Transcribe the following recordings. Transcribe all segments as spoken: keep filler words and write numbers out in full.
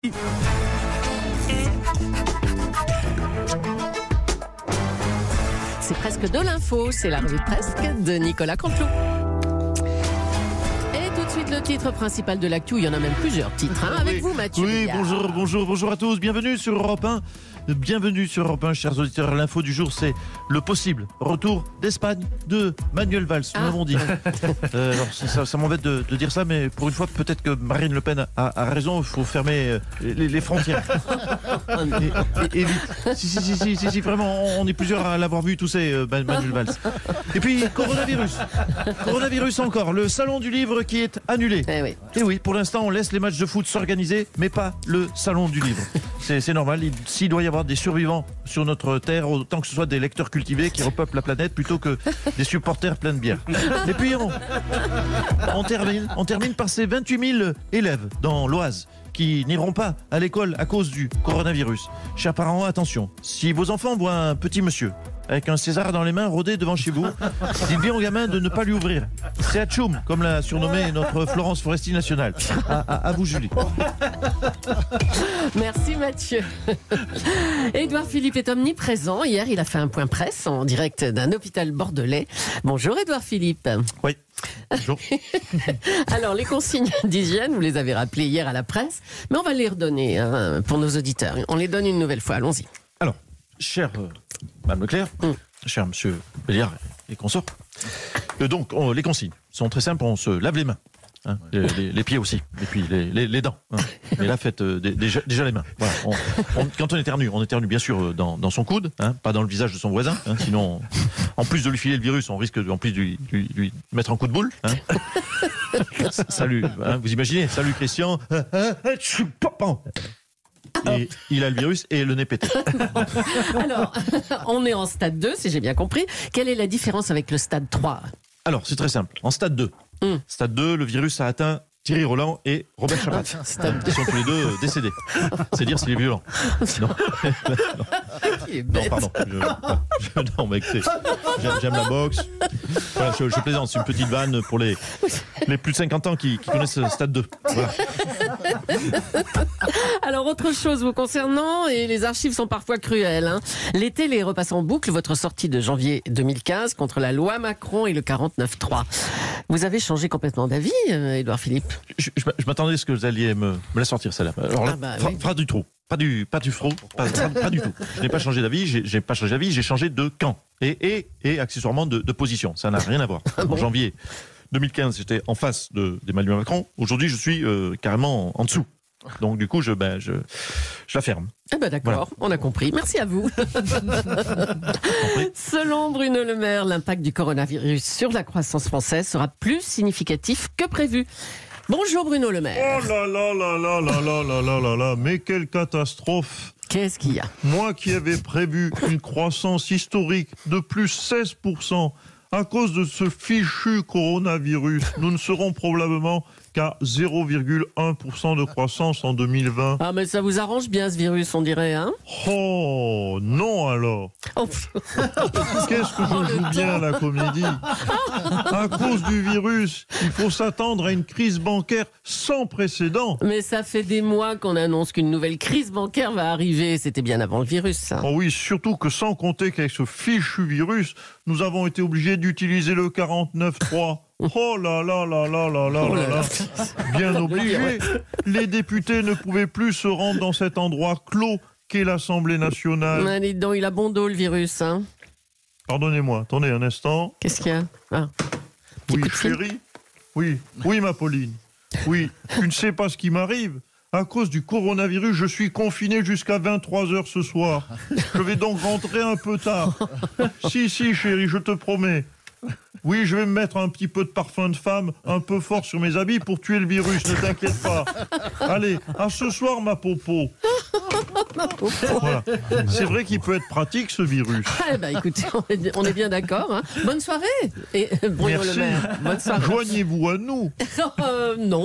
C'est presque de l'info, c'est la revue de presse de Nicolas Canteloup. Et tout de suite le titre principal de l'actu, il y en a même plusieurs titres, hein, avec oui. vous Mathieu. Oui, Billard. bonjour, bonjour, bonjour à tous, bienvenue sur Europe un. Bienvenue sur Europe un, chers auditeurs. L'info du jour, c'est le possible retour d'Espagne de Manuel Valls, nous Ah. l'avons dit. euh, alors, ça, ça, ça m'embête de, de dire ça, mais pour une fois, peut-être que Marine Le Pen a, a raison, il faut fermer euh, les, les frontières. et, et, et vite. Si, si, si, si, si, si, vraiment, on est plusieurs à l'avoir vu tousser, euh, Manuel Valls. Et puis, coronavirus. Coronavirus encore, le salon du livre qui est annulé. Eh oui. Et oui, pour l'instant, on laisse les matchs de foot s'organiser, mais pas le salon du livre. C'est, c'est normal, il, s'il doit y avoir des survivants sur notre terre, autant que ce soit des lecteurs cultivés qui repeuplent la planète plutôt que des supporters pleins de bière. Et puis, on, on, termine, on termine par ces vingt-huit mille élèves dans l'Oise qui n'iront pas à l'école à cause du coronavirus. Chers parents, attention, si vos enfants voient un petit monsieur avec un César dans les mains rôder devant chez vous, dites bien au gamin de ne pas lui ouvrir. C'est Atchoum, comme l'a surnommé notre Florence Foresti nationale. À, à, à vous, Julie. Merci Mathieu. Édouard Philippe est omniprésent. Hier, il a fait un point presse en direct d'un hôpital bordelais. Bonjour Édouard Philippe. Oui. Bonjour. Alors, les consignes d'hygiène, vous les avez rappelées hier à la presse, mais on va les redonner hein, pour nos auditeurs. On les donne une nouvelle fois, allons-y. Alors, cher euh, Mme Leclerc, mm. cher Monsieur Béliard et consorts, euh, donc on, les consignes sont très simples, on se lave les mains. Hein, les, les, les pieds aussi, et puis les, les, les dents. Hein. Mais là, faites euh, déjà, déjà les mains. Voilà. On, on, quand on éternue, on éternue bien sûr dans, dans son coude, hein, pas dans le visage de son voisin. Hein, sinon, on, en plus de lui filer le virus, on risque de, en plus de lui, lui, lui mettre un coup de boule. Hein. Salut, hein, vous imaginez, salut Christian. Et il a le virus et le nez pété. Alors, on est en stade deux, si j'ai bien compris. Quelle est la différence avec le stade trois ? Alors, c'est très simple. En stade deux, mm. stade deux, le virus a atteint Thierry Roland et Robert Chabat. Ils sont tous les deux euh, décédés. C'est dire s'il est violent. Non, non. non pardon. Je, je, non, mais écoutez, j'aime, j'aime la boxe. Voilà, je, je plaisante. C'est une petite vanne pour les, les plus de cinquante ans qui, qui connaissent le stade deux. Voilà. Alors, autre chose vous concernant, et les archives sont parfois cruelles. Hein. L'été, les repasse en boucle votre sortie de janvier deux mille quinze contre la loi Macron et le quarante-neuf trois. Vous avez changé complètement d'avis, euh, Édouard Philippe ? Je, je, je m'attendais à ce que vous alliez me, me la sortir, celle-là. Alors là, ah bah, fra, oui. fra du trou. Pas du, pas du front, pas, pas, pas du tout. Je n'ai pas changé d'avis, j'ai, j'ai pas changé d'avis, j'ai changé de camp. Et, et, et accessoirement de, de position. Ça n'a rien à voir. Ah bon ? En janvier deux mille quinze, j'étais en face de, d'Emmanuel Macron. Aujourd'hui, je suis euh, carrément en, en dessous. Donc du coup, je, ben, je, je la ferme. Eh ben d'accord, voilà. On a compris. Merci à vous. Selon Bruno Le Maire, l'impact du coronavirus sur la croissance française sera plus significatif que prévu. Bonjour Bruno Le Maire. Oh là là là là là là là là là là, mais quelle catastrophe! Qu'est-ce qu'il y a? Moi qui avais prévu une croissance historique de plus seize pour cent à cause de ce fichu coronavirus, nous ne serons probablement qu'à zéro virgule un pour cent de croissance en deux mille vingt. Ah mais ça vous arrange bien ce virus, on dirait, hein? Oh non alors. Oh. Qu'est-ce que je Oh, joue bien la comédie. À cause du virus, il faut s'attendre à une crise bancaire sans précédent. Mais ça fait des mois qu'on annonce qu'une nouvelle crise bancaire va arriver. C'était bien avant le virus, ça. Oh oui, surtout que sans compter qu'avec ce fichu virus, nous avons été obligés d'utiliser le quarante-neuf trois. Oh là là là là là là là là. Bien obligé. Les députés ne pouvaient plus se rendre dans cet endroit clos qu'est l'Assemblée nationale. Mais dis donc, il a bon dos le virus, hein. Pardonnez-moi, attendez un instant. Qu'est-ce qu'il y a? Ah. Oui, chérie. Oui, oui, ma Pauline. Oui, tu ne sais pas ce qui m'arrive. À cause du coronavirus, je suis confiné jusqu'à vingt-trois heures ce soir. Je vais donc rentrer un peu tard. Si, si, chérie, je te promets. Oui, je vais me mettre un petit peu de parfum de femme, un peu fort sur mes habits pour tuer le virus, ne t'inquiète pas. Allez, à ce soir, ma popo. Voilà. C'est vrai qu'il peut être pratique, ce virus. Ah, bah, écoutez, on est, on est bien d'accord. Hein. Bonne soirée. Et Bruno Merci. Le Maire. Bonne soirée. Joignez-vous à nous. Euh, non.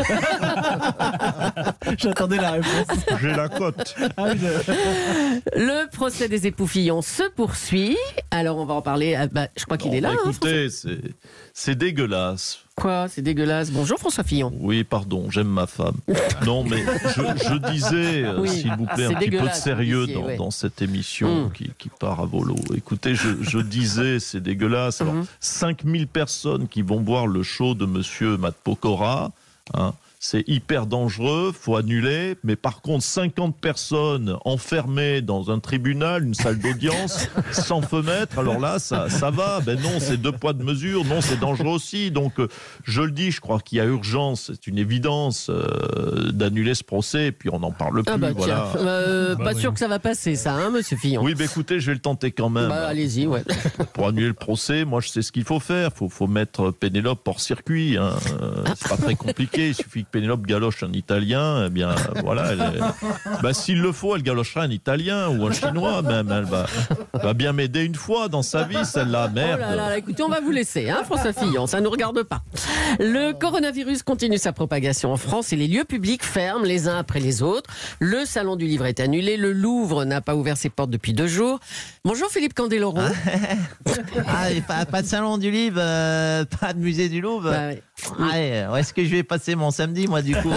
J'attendais la réponse. J'ai la cote. Ah oui, je- Le procès des époux Fillon se poursuit. Alors, on va en parler. Ah, bah, je crois qu'il est là. Bon, hein, écoutez, c'est, c'est dégueulasse. Quoi? C'est dégueulasse. Bonjour François Fillon. Oui, pardon, j'aime ma femme. Non, mais je, je disais, euh, Oui, s'il vous plaît, c'est un petit peu de dégueulasse, sérieux vous disiez, dans, ouais. dans cette émission Mm. qui, qui part à volo. Écoutez, je, je disais, c'est dégueulasse. Alors, Mhm. cinq mille personnes qui vont voir le show de Monsieur Matt Pokora, hein, c'est hyper dangereux, faut annuler. Mais par contre, cinquante personnes enfermées dans un tribunal, une salle d'audience, sans fenêtre, alors là, ça, ça va. Ben non, c'est deux poids, deux mesures. Non, c'est dangereux aussi. Donc, euh, je le dis, je crois qu'il y a urgence, c'est une évidence euh, d'annuler ce procès. Et puis, on n'en parle plus. Ah bah voilà. tiens, euh, Bah pas oui. sûr que ça va passer ça, hein, monsieur Fillon. Oui, ben écoutez, je vais le tenter quand même. Bah allez-y, ouais. Pour annuler le procès, moi, je sais ce qu'il faut faire. Il faut, faut mettre Pénélope hors circuit. Hein. Euh, c'est pas très compliqué. Il suffit que Pénélope galoche un Italien. Eh bien, voilà. Elle est... bah, s'il le faut, elle galochera un Italien ou un Chinois même. Elle va, va bien m'aider une fois dans sa vie, celle-là. Merde. Oh là là, écoutez, on va vous laisser, hein, François Fillon, ça ne nous regarde pas. Le coronavirus continue sa propagation en France et les lieux publics ferment les uns après les autres. Le salon du livre est annulé, le Louvre n'a pas ouvert ses portes depuis deux jours. Bonjour Philippe Candeloro. Ah, et pas, pas de salon du livre, euh, pas de musée du Louvre. Bah ouais. Ah, ouais, où est-ce que je vais passer mon samedi, moi, du coup?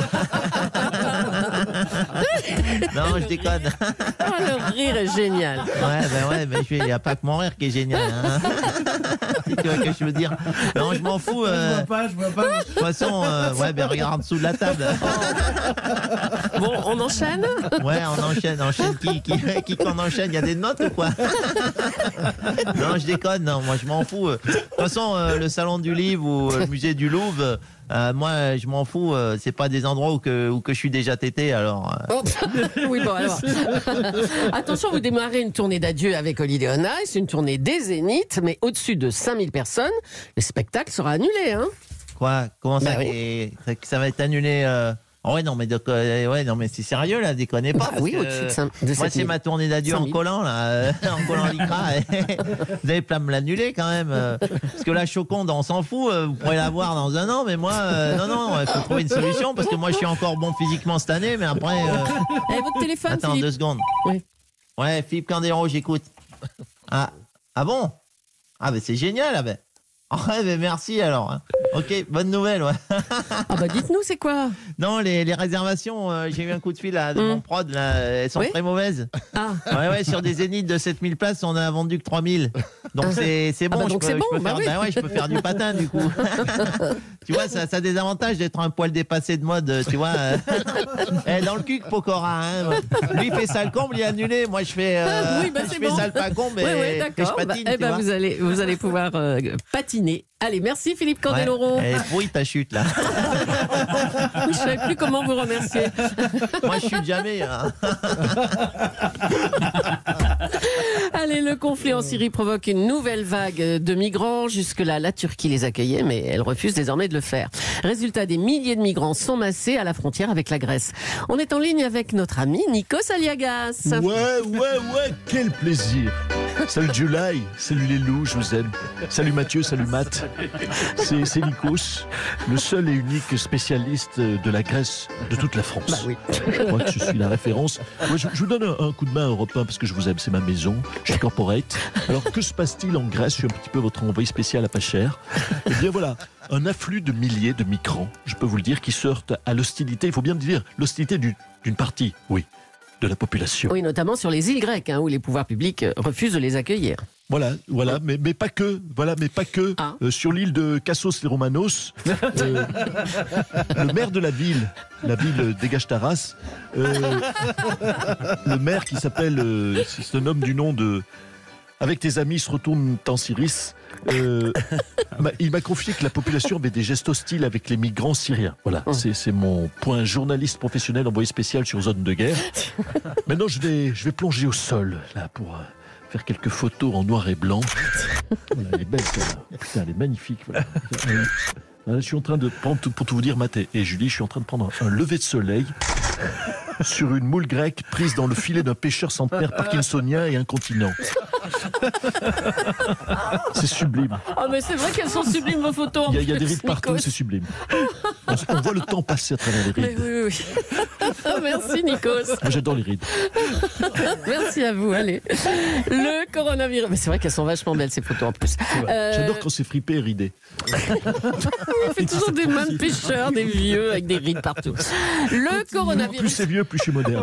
Non, je déconne. Ah, le rire est génial. Ouais, ben ouais, mais il n'y a pas que mon rire qui est génial. Hein. Tu vois ce que je veux dire? Non, je m'en fous. Je euh, vois pas, je vois pas. De toute façon, euh, ouais, ben regarde en dessous de la table. Bon, on enchaîne. Ouais, on enchaîne, enchaîne. Qui, qui, qui qu'on enchaîne? Il y a des notes ou quoi? Non, je déconne. Non, moi, je m'en fous. De toute façon, euh, le salon du livre ou euh, le musée du Louvre, euh, moi, je m'en fous. Euh, c'est pas des endroits où que, où que je suis déjà tété. Alors, euh, Oh, oui, bon, alors. Attention, vous démarrez une tournée d'adieu avec Holiday on Ice, une tournée des Zéniths, mais au-dessus de cinq mille personnes, le spectacle sera annulé, hein. quoi? Comment ça, Bah oui. et- ça, ça va être annulé? euh, Oh ouais, non, mais, de- euh, ouais, non, mais c'est sérieux, là, déconnez pas. Bah parce oui, que, au-dessus de cinq- de Moi, sept c'est mille. ma tournée d'adieu cinq en mille. collant, là, euh, en collant l'icra. Vous avez plein de me l'annuler, quand même. euh, Parce que la Choconde, on s'en fout. euh, Vous pourrez la voir dans un an, mais moi, euh, non, non, il faut trouver une solution, parce que moi, je suis encore bon physiquement cette année, mais après. euh, Eh, votre téléphone, Attends, Philippe. deux secondes. Oui. Ouais, Philippe Candeloro, j'écoute. Ah, ah bon? Ah, ben c'est génial, ah ben. Ah ouais, ben merci alors. hein. Ok, bonne nouvelle, ouais. Ah bah dites-nous, c'est quoi? Non, les, les réservations, euh, j'ai eu un coup de fil là, de Mm. mon prod, là, elles sont Oui. très mauvaises. Ah, Ouais, ouais, sur des zéniths de sept mille places, on en a vendu que trois mille. Donc c'est c'est Ah bon, bah je, donc peux, c'est je bon, peux bah faire, oui. bah ouais, je peux faire du patin du coup. Tu vois, ça, ça a des avantages d'être un poil dépassé de mode, tu vois. euh. Eh, dans le cul, Pokora. Hein. Lui, il fait ça le comble, il est annulé. Moi, je fais, euh, Oui, bah, je c'est fais bon. ça le pas comble oui, et, oui, et je d'accord. Bah, patine. eh tu ben, vois. vous allez, vous allez pouvoir euh, patiner. Allez, merci Philippe Ouais. Candeloro. Eh, pourri ta chute là. Je ne savais plus comment vous remercier. Moi, je chute jamais. Hein. Allez, le conflit en Syrie provoque une nouvelle vague de migrants. Jusque-là, la Turquie les accueillait, mais elle refuse désormais de le faire. Résultat, des milliers de migrants sont massés à la frontière avec la Grèce. On est en ligne avec notre ami Nikos Aliagas. Ouais, ouais, ouais, quel plaisir. Salut July, salut les loups, je vous aime. Salut Mathieu, salut Matt. C'est c'est Nikos, le seul et unique spécialiste de la Grèce de toute la France. Bah oui. Je crois que je suis la référence. Ouais, je, je vous donne un, un coup de main européen parce que je vous aime, c'est ma maison, je suis corporate. Alors que se passe-t-il en Grèce? Je suis un petit peu votre envoyé spécial à pas cher. Eh bien voilà, un afflux de milliers de migrants, je peux vous le dire, qui se heurtent à l'hostilité, il faut bien me dire, l'hostilité du- d'une partie, oui, de la population. Oui, notamment sur les îles grecques, hein, où les pouvoirs publics euh, refusent de les accueillir. Voilà, voilà, mais, mais pas que, voilà, mais pas que. Ah. Euh, sur l'île de Kassos les Romanos, euh, le maire de la ville, la ville d'Egashtaras, euh, le maire qui s'appelle, euh, c'est un homme du nom de, avec tes amis se retourne en Syrie. Euh, m'a- il m'a confié que la population avait des gestes hostiles avec les migrants syriens. Voilà, Mmh. c'est c'est mon point journaliste professionnel envoyé spécial sur zone de guerre. Maintenant, je vais, je vais plonger au sol là pour. euh, faire quelques photos en noir et blanc. Voilà, elle est belle, celle-là. Putain, elle est magnifique. Voilà. Voilà, je suis en train de prendre, pour tout vous dire, Matt et et Julie, je suis en train de prendre un, un lever de soleil. sur une moule grecque prise dans le filet d'un pêcheur centenaire parkinsonien et incontinent. C'est sublime. Ah, mais c'est vrai qu'elles sont sublimes vos photos. en Il y a, il y a des plus, rides partout, Nikos. c'est sublime. On, on voit le temps passer à travers les Mais rides. oui, oui, oui. Merci Nikos. Moi, j'adore les rides. Merci à vous. Allez. Le coronavirus. Mais c'est vrai qu'elles sont vachement belles ces photos en plus. Euh, J'adore quand c'est fripé et ridé. Il fait toujours des mains de pêcheurs, des vieux avec des rides partout. Le Plus coronavirus. c'est vieux, plus je suis moderne.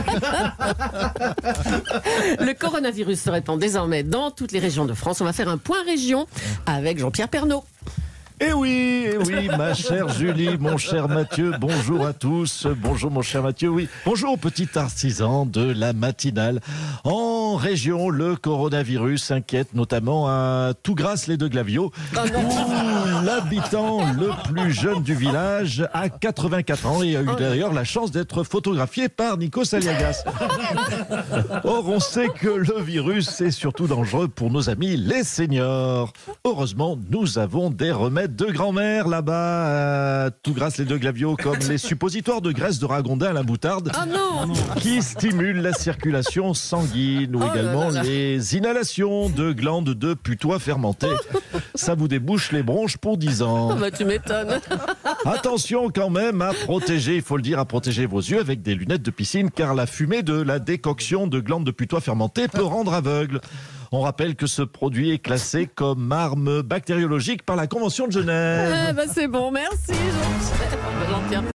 Le coronavirus se répand désormais dans toutes les régions de France. On va faire un point région avec Jean-Pierre Pernaut. Eh oui, eh oui, ma chère Julie, mon cher Mathieu, bonjour à tous. Bonjour mon cher Mathieu, oui. Bonjour petit artisan de la matinale. En région, le coronavirus inquiète notamment à Tougrasse-les-Deux-Glaviots, où l'habitant le plus jeune du village a quatre-vingt-quatre ans et a eu d'ailleurs la chance d'être photographié par Nikos Aliagas. Or, on sait que le virus est surtout dangereux pour nos amis les seniors. Heureusement, nous avons des remèdes de grand-mère là-bas, à Tougrasse-les-Deux-Glaviots, comme les suppositoires de graisse de ragondin à la moutarde, Ah non, qui stimulent la circulation sanguine, ou Oh là également là là. les inhalations de glandes de putois fermentées. Ça vous débouche les bronches pour dix ans. Ah bah, tu m'étonnes. Attention quand même à protéger, il faut le dire, à protéger vos yeux avec des lunettes de piscine, car la fumée de la décoction de glandes de putois fermentées peut rendre aveugle. On rappelle que ce produit est classé comme arme bactériologique par la Convention de Genève. Ah bah c'est bon, merci Jean-Pierre. Jean-Pierre